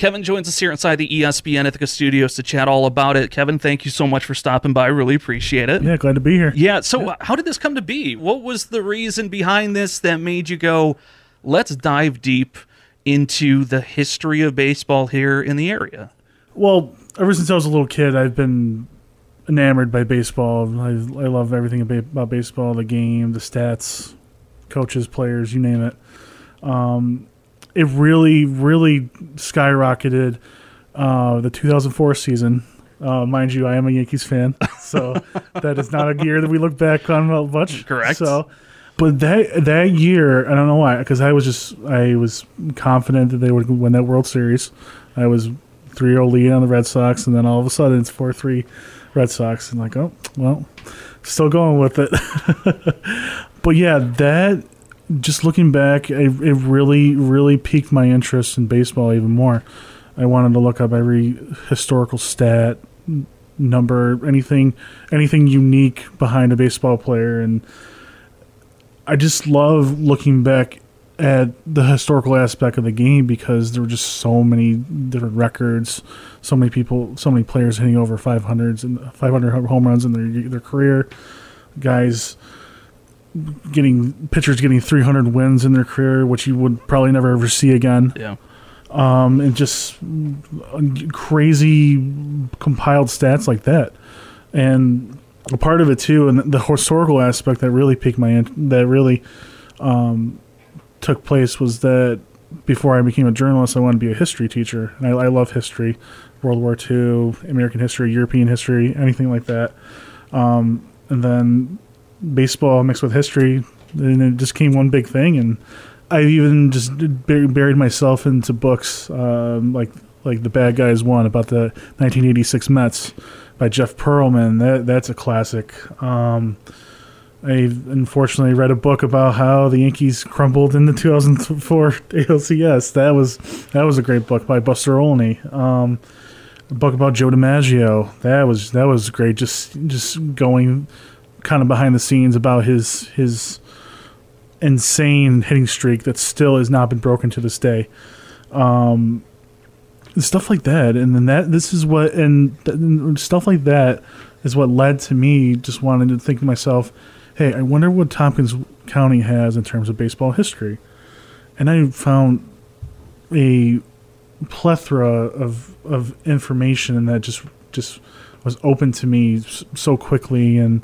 Kevin joins us here inside the ESPN Ithaca studios to chat all about it. Kevin, thank you so much for stopping by. Really appreciate it. Yeah, glad to be here. Yeah, so how did this come to be? What was the reason behind this that made you go, let's dive deep into the history of baseball here in the area? Well, ever since I was a little kid, I've been enamored by baseball. I love everything about baseball, the game, the stats, coaches, players, you name it. It really, really skyrocketed the 2004 season. Mind you, I am a Yankees fan, so that is not a year that we look back on much. Correct. So, but that year, I don't know why, because I was confident that they would win that World Series. I was 3-0 lead on the Red Sox, and then all of a sudden it's 4-3 Red Sox, and like, oh well, still going with it. But yeah, that, just looking back, it really, really piqued my interest in baseball even more. I wanted to look up every historical stat, number, anything unique behind a baseball player, and I just love looking back at the historical aspect of the game because there were just so many different records, so many people, so many players hitting over 500 home runs in their career, pitchers getting 300 wins in their career, which you would probably never ever see again. Yeah. And just crazy compiled stats like that. And a part of it too, and the historical aspect that really piqued took place was that before I became a journalist, I wanted to be a history teacher. And I love history, World War II, American history, European history, anything like that. And then baseball mixed with history, and it just came one big thing. And I even just buried myself into books like The Bad Guys Won, about the 1986 Mets by Jeff Pearlman. That's a classic. I unfortunately read a book about how the Yankees crumbled in the 2004 ALCS. That was a great book by Buster Olney. A book about Joe DiMaggio. That was great. Just going kind of behind the scenes about his insane hitting streak that still has not been broken to this day. Stuff like that, and then stuff like that is what led to me just wanting to think to myself, hey, I wonder what Tompkins County has in terms of baseball history. And I found a plethora of information that just was open to me so quickly, and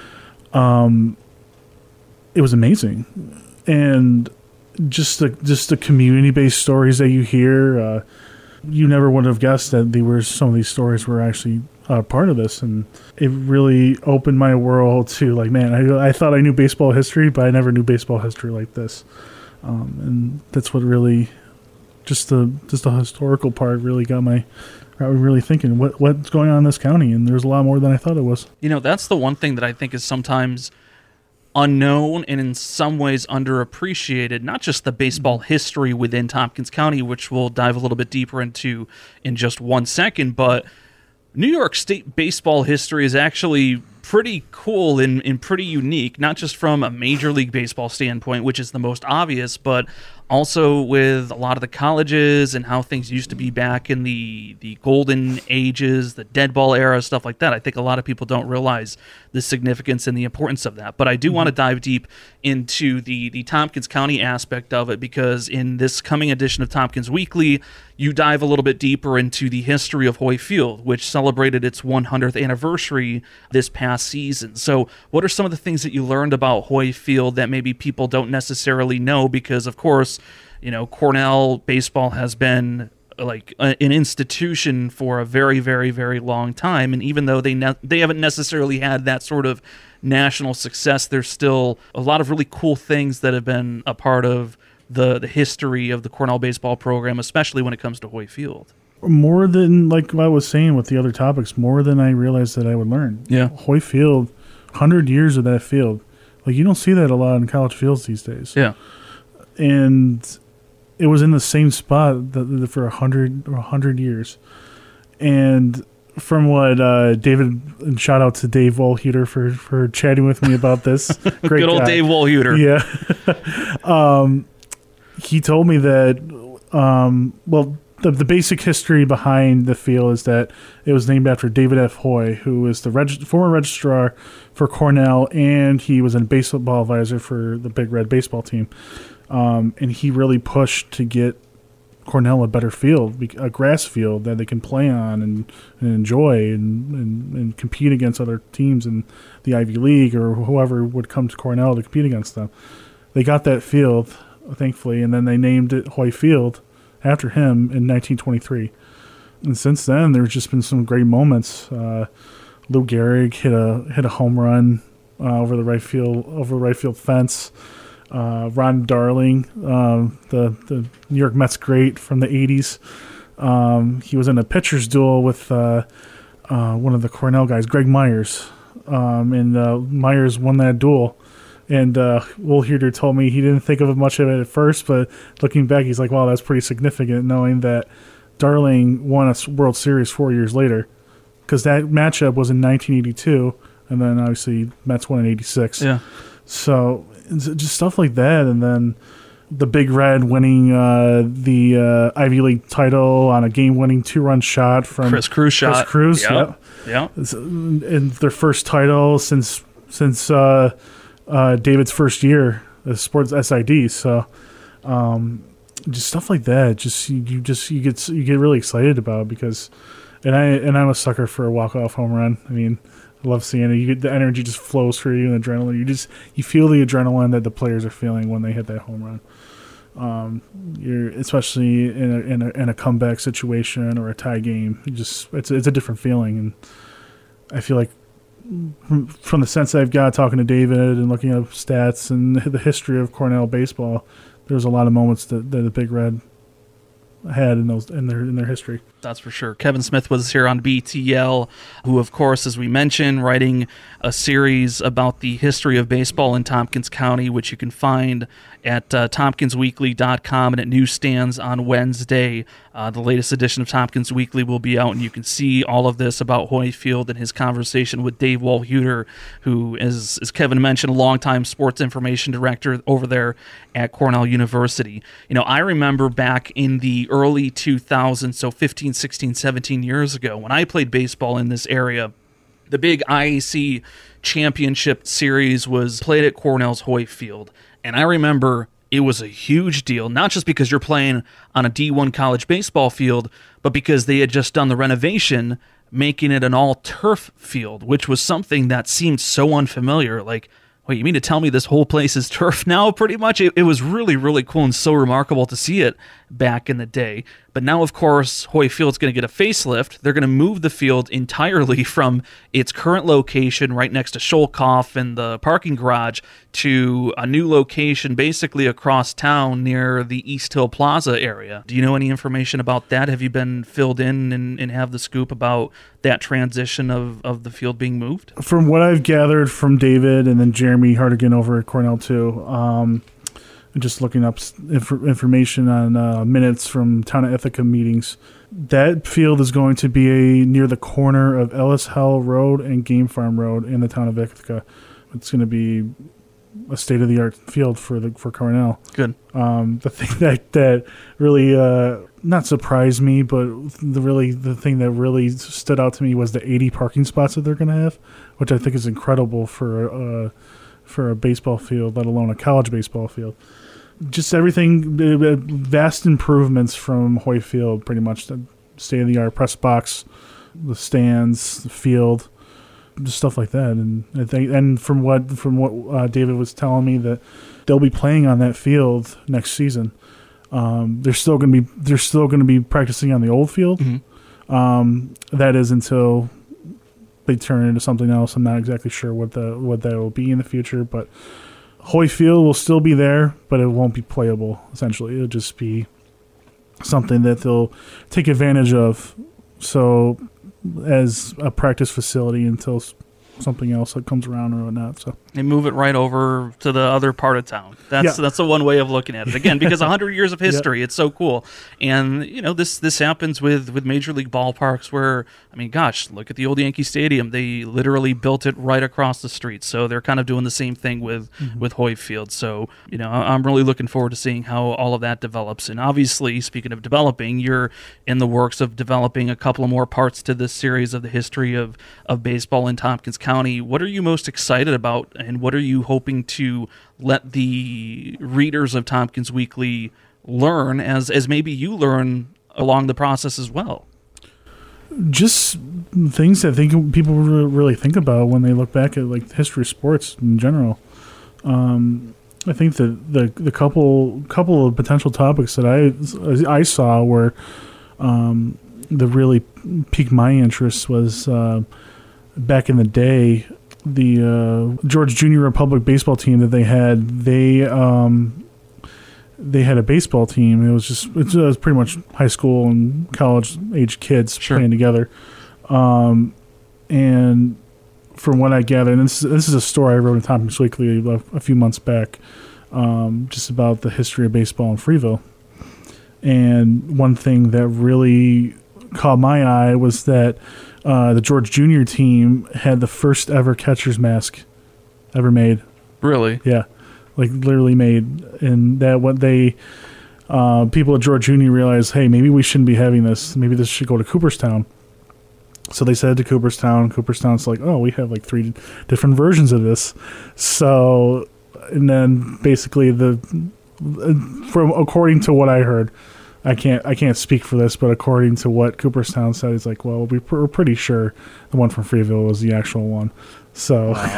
it was amazing. And just the community-based stories that you hear, you never would have guessed that some of these stories were actually part of this, and it really opened my world to, like, man, I thought I knew baseball history, but I never knew baseball history like this. And that's what really, just the historical part really got me really thinking, what's going on in this county, and there's a lot more than I thought it was. That's the one thing that I think is sometimes unknown and in some ways underappreciated, not just the baseball history within Tompkins County, which we'll dive a little bit deeper into in just 1 second, but New York State baseball history is actually pretty cool and pretty unique, not just from a Major League Baseball standpoint, which is the most obvious, but also with a lot of the colleges and how things used to be back in the golden ages, the dead ball era, stuff like that. I think a lot of people don't realize the significance and the importance of that. But I do want to dive deep into the Tompkins County aspect of it, because in this coming edition of Tompkins Weekly, you dive a little bit deeper into the history of Hoy Field, which celebrated its 100th anniversary this past season. So what are some of the things that you learned about Hoy Field that maybe people don't necessarily know? Because, of course, Cornell baseball has been like an institution for a very, very, very long time. And even though they haven't necessarily had that sort of national success, there's still a lot of really cool things that have been a part of the history of the Cornell baseball program, especially when it comes to Hoy Field. More than, like I was saying with the other topics, more than I realized that I would learn. Yeah. Hoy Field, 100 years of that field. Like, you don't see that a lot in college fields these days. Yeah. And it was in the same spot for 100 years. And from what David, and shout out to Dave Wohlhuter for chatting with me about this. Great Good old guy. Dave Wohlhuter. Yeah. He told me that, the basic history behind the field is that it was named after David F. Hoy, who was the former registrar for Cornell, and he was a baseball advisor for the Big Red baseball team. And he really pushed to get Cornell a better field, a grass field that they can play on and enjoy and compete against other teams in the Ivy League or whoever would come to Cornell to compete against them. They got that field, thankfully, and then they named it Hoy Field after him in 1923. And since then, there's just been some great moments. Lou Gehrig hit a home run over the right field fence. Ron Darling, the New York Mets great from the 80s. He was in a pitcher's duel with one of the Cornell guys, Greg Myers. And Myers won that duel. And Will Heater told me he didn't think of much of it at first, but looking back, he's like, wow, that's pretty significant, knowing that Darling won a World Series 4 years later. Because that matchup was in 1982, and then obviously Mets won in 86. Yeah. So just stuff like that, and then the Big Red winning the Ivy League title on a game-winning 2-run shot from Chris Cruz. Yep. And their first title since David's first year as sports SID. So just stuff like that. Just you get really excited about, because I'm a sucker for a walk-off home run. I mean, I love seeing it. You get the energy just flows through you, and adrenaline. You feel the adrenaline that the players are feeling when they hit that home run. You're especially in a comeback situation or a tie game. It's a different feeling, and I feel like from the sense I've got talking to David and looking up stats and the history of Cornell baseball, there's a lot of moments that the Big Red had in their history. That's for sure. Kevin Smith was here on BTL, who, of course, as we mentioned, writing a series about the history of baseball in Tompkins County, which you can find at tompkinsweekly.com and at newsstands on Wednesday. The latest edition of Tompkins Weekly will be out, and you can see all of this about Hoy Field and his conversation with Dave Walhuter, who is, as Kevin mentioned, a longtime sports information director over there at Cornell University. You know, I remember back in the early 2000s, so 15, 16, 17 years ago, when I played baseball in this area, the big IAC championship series was played at Cornell's Hoy Field. And I remember it was a huge deal, not just because you're playing on a D1 college baseball field, but because they had just done the renovation, making it an all-turf field, which was something that seemed so unfamiliar. Like, wait, you mean to tell me this whole place is turf now, pretty much? It was really, really cool and so remarkable to see it back in the day. But now, of course, Hoy Field's going to get a facelift. They're going to move the field entirely from its current location right next to Sholkoff and the parking garage to a new location basically across town near the East Hill Plaza area. Do you know any information about that? Have you been filled in and have the scoop about that transition of the field being moved? From what I've gathered from David and then Jeremy Hartigan over at Cornell too, just looking up information on minutes from Town of Ithaca meetings, that field is going to be near the corner of Ellis Hell Road and Game Farm Road in the Town of Ithaca. It's going to be a state-of-the-art field for Cornell. Good. The thing that really not surprised me, but the thing that really stood out to me was the 80 parking spots that they're going to have, which I think is incredible for a baseball field, let alone a college baseball field. Just everything, vast improvements from Hoy Field, pretty much the state-of-the-art press box, the stands, the field, just stuff like that. And I think, and from what David was telling me, that they'll be playing on that field next season. They're still going to be practicing on the old field. Mm-hmm. That is until they turn it into something else. I'm not exactly sure what that will be in the future, but Hoy Field will still be there, but it won't be playable, essentially. It'll just be something that they'll take advantage of as a practice facility until something else that comes around or whatnot. So They move it right over to the other part of town. That's the one way of looking at it. Again, because 100 years of history, it's so cool. And this happens with Major League ballparks where, I mean, gosh, look at the old Yankee Stadium. They literally built it right across the street. So they're kind of doing the same thing with Hoyt Field. So I'm really looking forward to seeing how all of that develops. And obviously, speaking of developing, you're in the works of developing a couple of more parts to this series of the history of baseball in Tompkins County. What are you most excited about, and what are you hoping to let the readers of Tompkins Weekly learn as maybe you learn along the process as well? Just things that I think people really think about when they look back at like the history of sports in general. I think that the couple of potential topics that I saw were that really piqued my interest was back in the day, the George Junior Republic baseball team that they had. They had a baseball team. It was pretty much high school and college age kids playing together. And from what I gather, and this is a story I wrote in Tompkins Weekly a few months back, just about the history of baseball in Freeville. And one thing that really caught my eye was that the George Junior team had the first ever catcher's mask ever made. Really? Yeah. Like literally made. And that what they people at George Junior realized, hey, maybe we shouldn't be having this. Maybe this should go to Cooperstown. So they said to Cooperstown. Cooperstown's like, oh, we have like 3 different versions of this. So, and then basically according to what I heard, I can't speak for this, but according to what Cooperstown said, it's like, well, we're pretty sure the one from Freeville was the actual one. So, wow.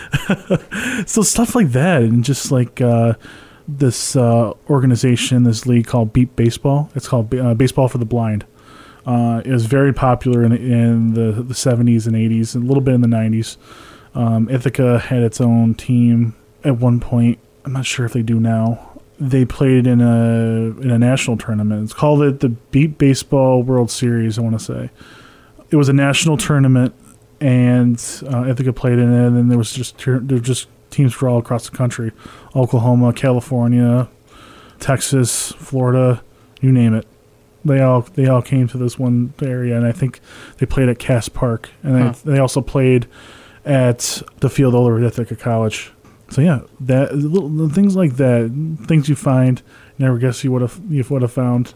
So stuff like that, and just like this organization, this league called Beep Baseball. It's called Baseball for the Blind. It was very popular in the 70s and 80s, and a little bit in the 90s. Ithaca had its own team at one point. I'm not sure if they do now. They played in a national tournament. It's called the Beep Baseball World Series, I want to say. It was a national tournament, and Ithaca played in it, and there was just teams from all across the country. Oklahoma, California, Texas, Florida, you name it. They all came to this one area, and I think they played at Cass Park, and they also played at the field over at Ithaca College. So yeah, that little things like that, things you find, never guess you would have found.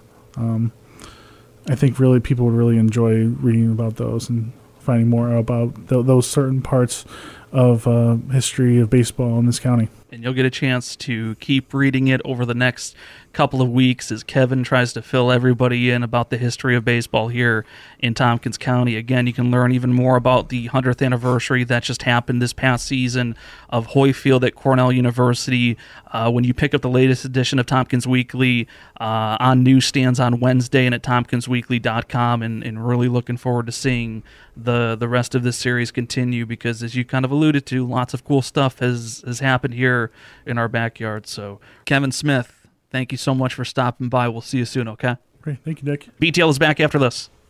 I think really people would really enjoy reading about those and finding more about those certain parts of history of baseball in this county. And you'll get a chance to keep reading it over the next couple of weeks as Kevin tries to fill everybody in about the history of baseball here in Tompkins County. Again, you can learn even more about the 100th anniversary that just happened this past season of Hoyt Field at Cornell University when you pick up the latest edition of Tompkins Weekly on newsstands on Wednesday and at tompkinsweekly.com, and really looking forward to seeing the rest of this series continue, because as you kind of alluded to, lots of cool stuff has happened here in our backyard. So Kevin Smith, thank you so much for stopping by. We'll see you soon, okay? Great. Thank you, Dick. BTL is back after this.